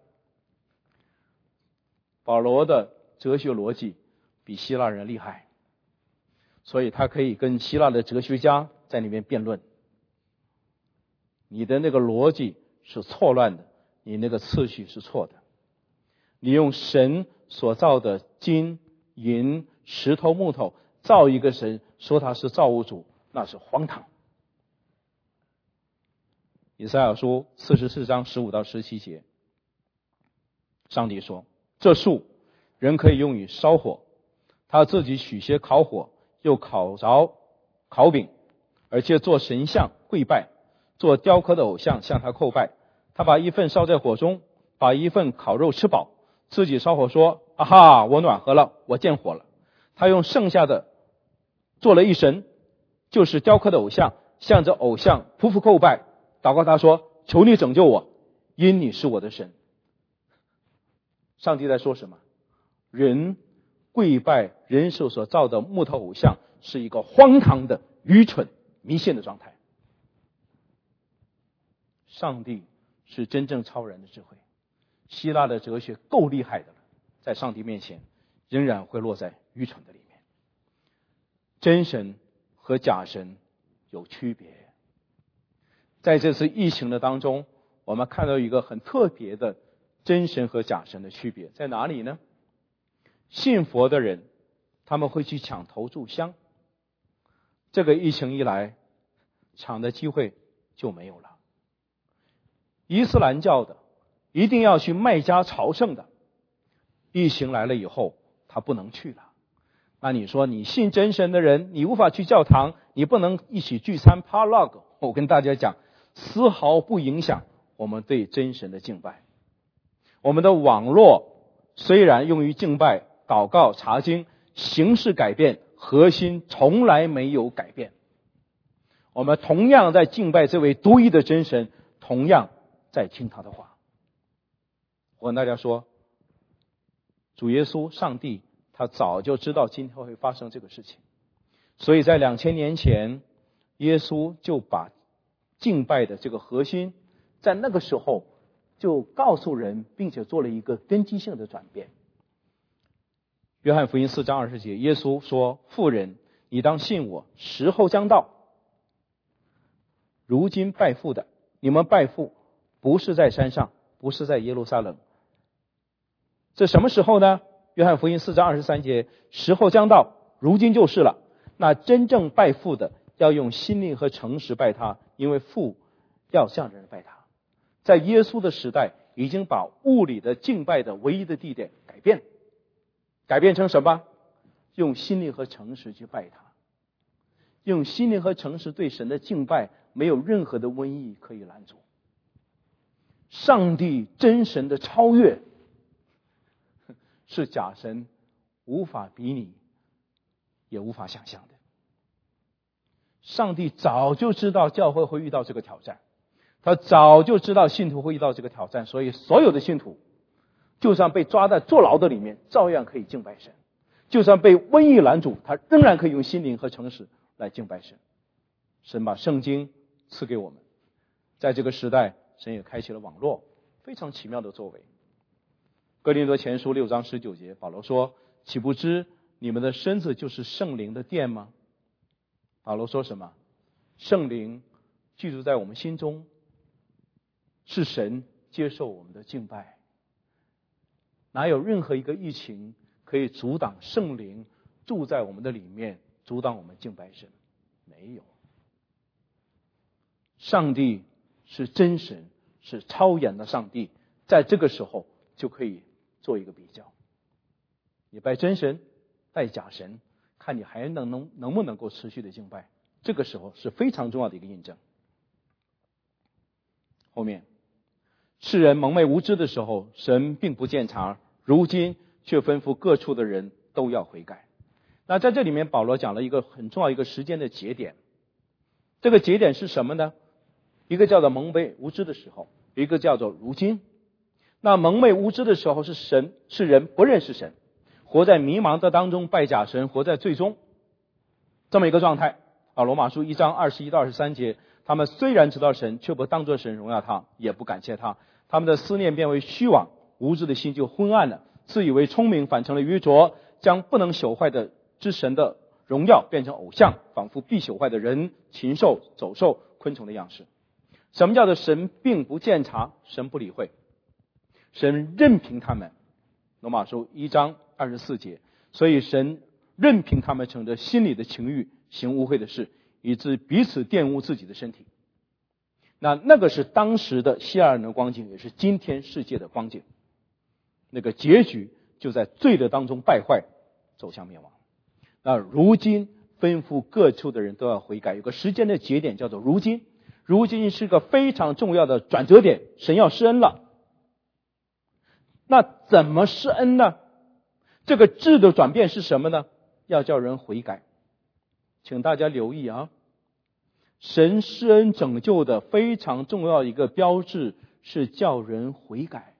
保罗的哲学逻辑比希腊人厉害，所以他可以跟希腊的哲学家在里面辩论。你的那个逻辑是错乱的，你那个次序是错的。你用神所造的金银石头木头造一个神，说他是造物主，那是荒唐。以赛亚书四十四章十五到十七节，上帝说，这树人可以用于烧火，他自己取些烤火，又烤着烤饼，而且做神像跪拜，做雕刻的偶像向他叩拜。他把一份烧在火中，把一份烤肉吃饱，自己烧火说，啊哈，我暖和了，我见火了。 他用剩下的做了一神，就是雕刻的偶像，向着偶像匍匐叩拜，祷告他说：求你拯救我，因你是我的神。上帝在说什么？人跪拜人手所造的木头偶像是一个荒唐的、愚蠢、迷信的状态。上帝是真正超人的智慧。希腊的哲学够厉害的了，在上帝面前仍然会落在愚蠢的里面。真神和假神有区别。在这次疫情的当中，我们看到一个很特别的真神和假神的区别在哪里呢？信佛的人他们会去抢头炷香，这个疫情一来，抢的机会就没有了。伊斯兰教的一定要去麦加朝圣的，疫情来了以后他不能去了。那你说你信真神的人，你无法去教堂，你不能一起聚餐 potluck， 我跟大家讲，丝毫不影响我们对真神的敬拜。我们的网络虽然用于敬拜、祷告、查经，形式改变，核心从来没有改变。我们同样在敬拜这位独一的真神，同样在听他的话。我跟大家说，主耶稣上帝他早就知道今天会发生这个事情，所以在两千年前，耶稣就把敬拜的这个核心在那个时候就告诉人，并且做了一个根基性的转变。约翰福音四章二十节，耶稣说：妇人，你当信我，时候将到，如今拜父的，你们拜父不是在山上，不是在耶路撒冷。这什么时候呢？约翰福音四章二十三节，时候将到，如今就是了。那真正拜父的要用心灵和诚实拜他，因为父要向人拜他。在耶稣的时代，已经把物理的敬拜的唯一的地点改变，改变成什么？用心灵和诚实去拜他。用心灵和诚实对神的敬拜，没有任何的瘟疫可以拦阻。上帝真神的超越，是假神无法比拟，也无法想象的。上帝早就知道教会会遇到这个挑战，他早就知道信徒会遇到这个挑战，所以所有的信徒就算被抓在坐牢的里面，照样可以敬拜神；就算被瘟疫拦阻，他仍然可以用心灵和诚实来敬拜神。神把圣经赐给我们，在这个时代，神也开启了网络，非常奇妙的作为。哥林多前书六章十九节，保罗说：岂不知你们的身子就是圣灵的殿吗？保罗说什么？圣灵居住在我们心中，是神接受我们的敬拜。哪有任何一个疫情可以阻挡圣灵住在我们的里面，阻挡我们敬拜神？没有。上帝是真神，是超然的上帝，在这个时候就可以做一个比较。你拜真神，拜假神，看你还能能能不能够持续的敬拜，这个时候是非常重要的一个印证。后面世人蒙昧无知的时候，神并不鉴察，如今却吩咐各处的人都要悔改。那在这里面，保罗讲了一个很重要一个时间的节点。这个节点是什么呢？一个叫做蒙昧无知的时候，一个叫做如今。那蒙昧无知的时候是神是人不认识神，活在迷茫的当中，拜假神，活在最终这么一个状态啊。罗马书一章二十一到二十三节，他们虽然知道神，却不当作神荣耀他，也不感谢他，他们的思念变为虚妄，无知的心就昏暗了，自以为聪明，反成了愚拙，将不能朽坏的之神的荣耀变成偶像，仿佛必朽坏的人、禽兽、走兽、昆虫的样式。什么叫做神并不鉴察？神不理会，神任凭他们。罗马书一章二十四节，所以神任凭他们乘着心里的情欲行污秽的事，以致彼此玷污自己的身体。那那个是当时的希腊人的光景，也是今天世界的光景。那个结局就在罪的当中败坏，走向灭亡。那如今吩咐各处的人都要悔改，有个时间的节点叫做如今。如今是个非常重要的转折点，神要施恩了。那怎么施恩呢？这个质的转变是什么呢？ 要叫人悔改。请大家留意啊，神施恩拯救的非常重要的一个标志是叫人悔改。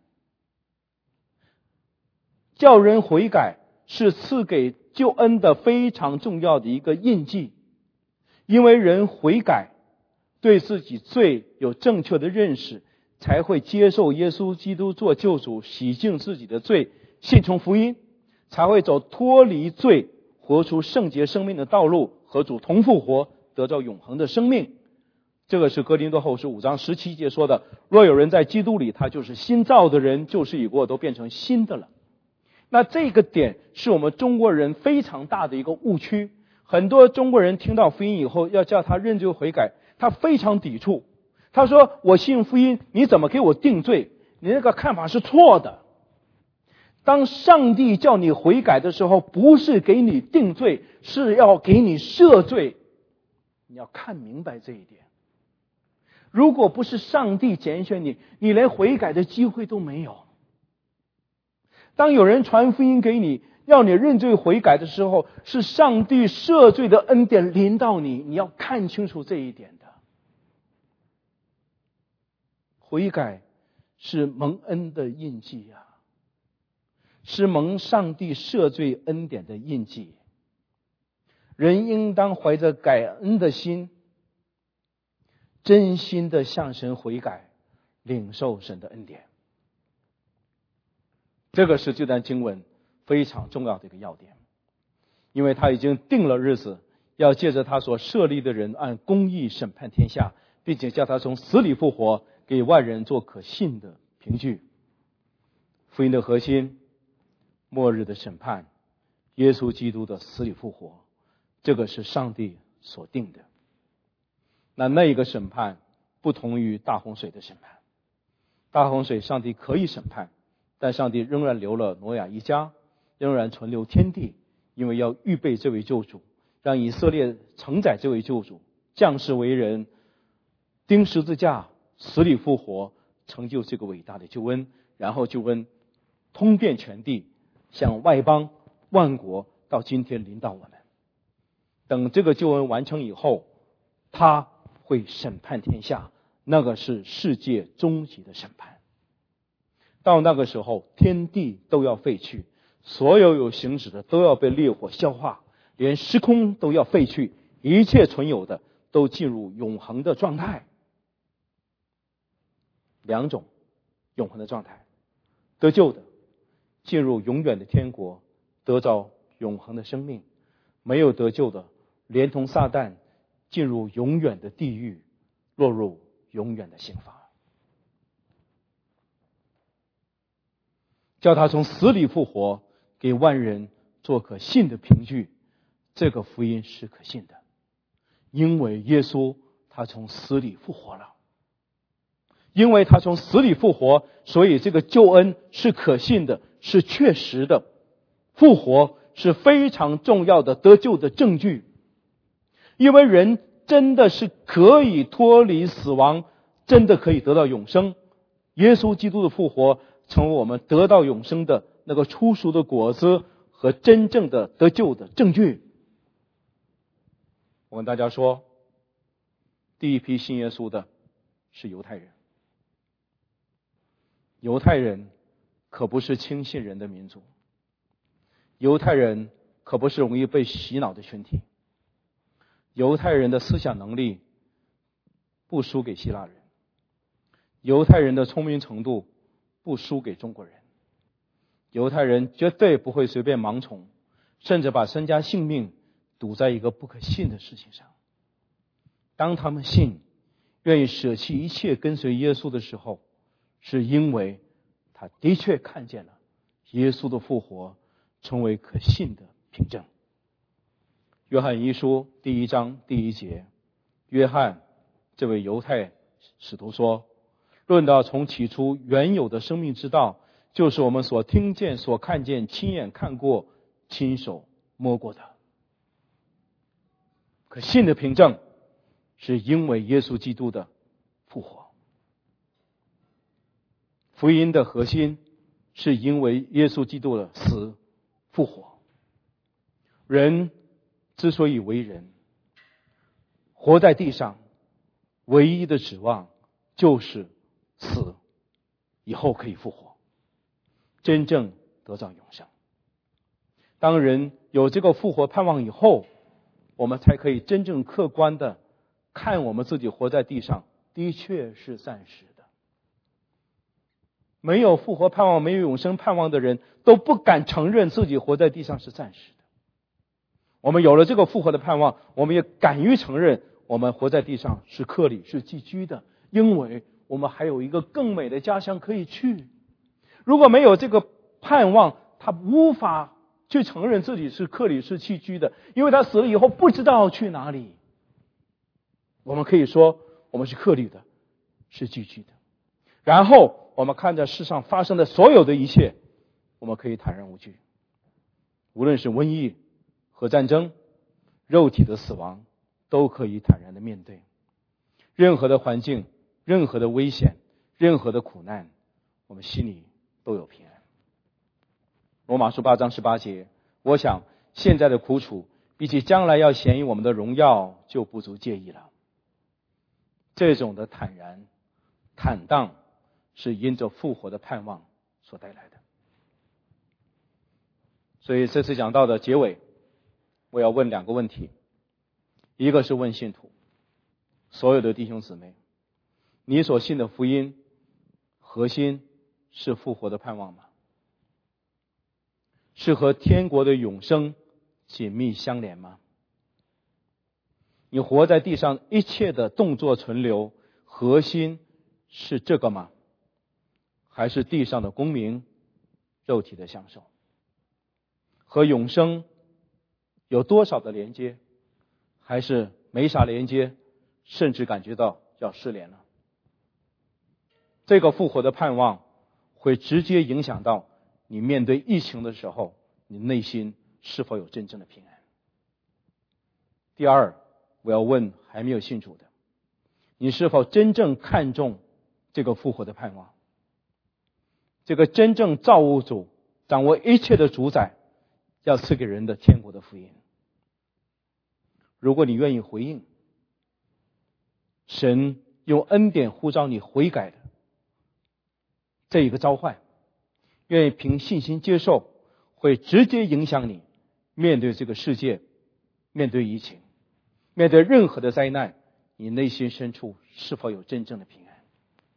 叫人悔改是赐给救恩的非常重要的一个印记，因为人悔改，对自己罪有正确的认识，才会接受耶稣基督做救主，洗净自己的罪，信从福音，才会走脱离罪，活出圣洁生命的道路，和主同复活，得到永恒的生命。这个是哥林多后书五章十七节说的，若有人在基督里，他就是新造的人，旧事已过，都变成新的了。那这个点是我们中国人非常大的一个误区，很多中国人听到福音以后要叫他认罪悔改，他非常抵触，他说我信福音，你怎么给我定罪？你那个看法是错的。当上帝叫你悔改的时候，不是给你定罪，是要给你赦罪。你要看明白这一点。如果不是上帝拣选你，你连悔改的机会都没有。当有人传福音给你，要你认罪悔改的时候，是上帝赦罪的恩典临到你，你要看清楚这一点的。悔改是蒙恩的印记啊，是蒙上帝赦罪恩典的印记。人应当怀着感恩的心，真心的向神悔改，领受神的恩典。这个是这段经文非常重要的一个要点，因为他已经定了日子，要借着他所设立的人按公义审判天下，并且叫他从死里复活，给万人做可信的凭据。福音的核心，末日的审判，耶稣基督的死里复活，这个是上帝所定的。那那一个审判不同于大洪水的审判。大洪水上帝可以审判，但上帝仍然留了挪亚一家，仍然存留天地，因为要预备这位救主，让以色列承载这位救主，降世为人，钉十字架，死里复活，成就这个伟大的救恩，然后救恩通遍全地，向外邦万国到今天临到我们。等这个救恩完成以后，他会审判天下，那个是世界终极的审判。到那个时候，天地都要废去，所有有形质的都要被烈火消化，连时空都要废去，一切存有的都进入永恒的状态。两种永恒的状态，得救的进入永远的天国，得着永恒的生命；没有得救的，连同撒旦进入永远的地狱，落入永远的刑罚。叫他从死里复活，给万人做可信的凭据，这个福音是可信的，因为耶稣他从死里复活了。因为他从死里复活，所以这个救恩是可信的，是确实的。复活是非常重要的得救的证据。因为人真的是可以脱离死亡，真的可以得到永生。耶稣基督的复活成为我们得到永生的那个初熟的果子和真正的得救的证据。我跟大家说，第一批信耶稣的是犹太人。犹太人可不是轻信人的民族，犹太人可不是容易被洗脑的群体。犹太人的思想能力不输给希腊人，犹太人的聪明程度不输给中国人，犹太人绝对不会随便盲从，甚至把身家性命赌在一个不可信的事情上。当他们信，愿意舍弃一切跟随耶稣的时候，是因为他的确看见了耶稣的复活成为可信的凭证。约翰一书第一章第一节，约翰这位犹太使徒说，论到从起初原有的生命之道，就是我们所听见所看见亲眼看过亲手摸过的。可信的凭证是因为耶稣基督的复活。福音的核心是因为耶稣基督的死复活。 人之所以为人，活在地上，唯一的指望就是死以后可以复活，真正得到永生。当人有这个复活盼望以后，我们才可以真正客观的看我们自己活在地上的确是暂时的。没有复活盼望，没有永生盼望的人都不敢承认自己活在地上是暂时的。我们有了这个复活的盼望，我们也敢于承认我们活在地上是客旅，是寄居的，因为我们还有一个更美的家乡可以去。如果没有这个盼望，他无法去承认自己是客旅，是寄居的，因为他死了以后不知道去哪里。我们可以说我们是客旅的，是寄居的。然后我们看着世上发生的所有的一切，我们可以坦然无惧。无论是瘟疫和战争，肉体的死亡，都可以坦然的面对。任何的环境，任何的危险，任何的苦难，我们心里都有平安。罗马书八章十八节，我想现在的苦楚比起将来要显于我们的荣耀就不足介意了。这种的坦然坦荡是因着复活的盼望所带来的。所以这次讲到的结尾，我要问两个问题。一个是问信徒，所有的弟兄姊妹，你所信的福音核心是复活的盼望吗？是和天国的永生紧密相连吗？你活在地上一切的动作存留，核心是这个吗？还是地上的功名，肉体的享受？和永生有多少的连接？还是没啥连接，甚至感觉到要失联了？这个复活的盼望会直接影响到你面对疫情的时候，你内心是否有真正的平安？第二，我要问还没有信主的，你是否真正看重这个复活的盼望？这个真正造物主掌握一切的主宰要赐给人的天国的福音。如果你愿意回应，神用恩典呼召你悔改的这一个召唤，愿意凭信心接受，会直接影响你面对这个世界，面对疫情，面对任何的灾难，你内心深处是否有真正的平安？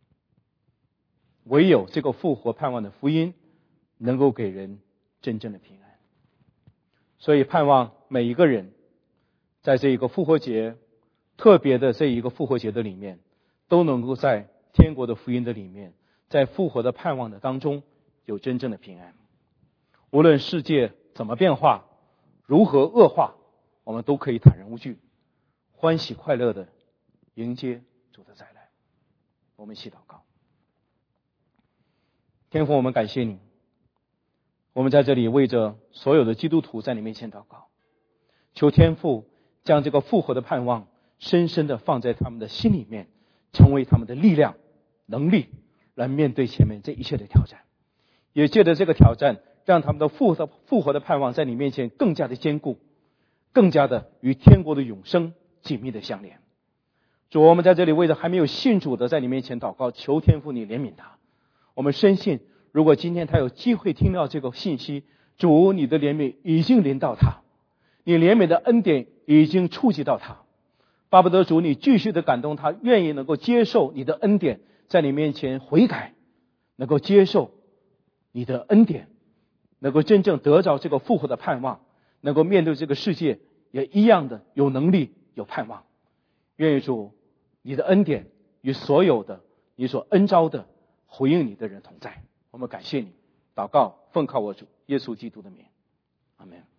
唯有这个复活盼望的福音能够给人真正的平安。所以盼望每一个人在这一个复活节，特别的这一个复活节的里面，都能够在天国的福音的里面，在复活的盼望的当中有真正的平安。无论世界怎么变化，如何恶化，我们都可以坦然无惧，欢喜快乐的迎接主的再来。我们一起祷告。天父，我们感谢你，我们在这里为着所有的基督徒在你面前祷告，求天父将这个复活的盼望深深的放在他们的心里面，成为他们的力量能力，来面对前面这一切的挑战。也借着这个挑战，让他们的复活复活的盼望在你面前更加的坚固，更加的与天国的永生紧密的相连。主，我们在这里为着还没有信主的在你面前祷告，求天父你怜悯他。我们深信，如果今天他有机会听到这个信息，主你的怜悯已经临到他，你怜悯的恩典已经触及到他。巴不得主你继续的感动他，愿意能够接受你的恩典，在你面前悔改，能够接受你的恩典，能够真正得着这个复活的盼望，能够面对这个世界也一样的有能力有盼望。愿意主你的恩典与所有的你所恩召的回应你的人同在。我们感谢你，祷告奉靠我主耶稣基督的名，阿们。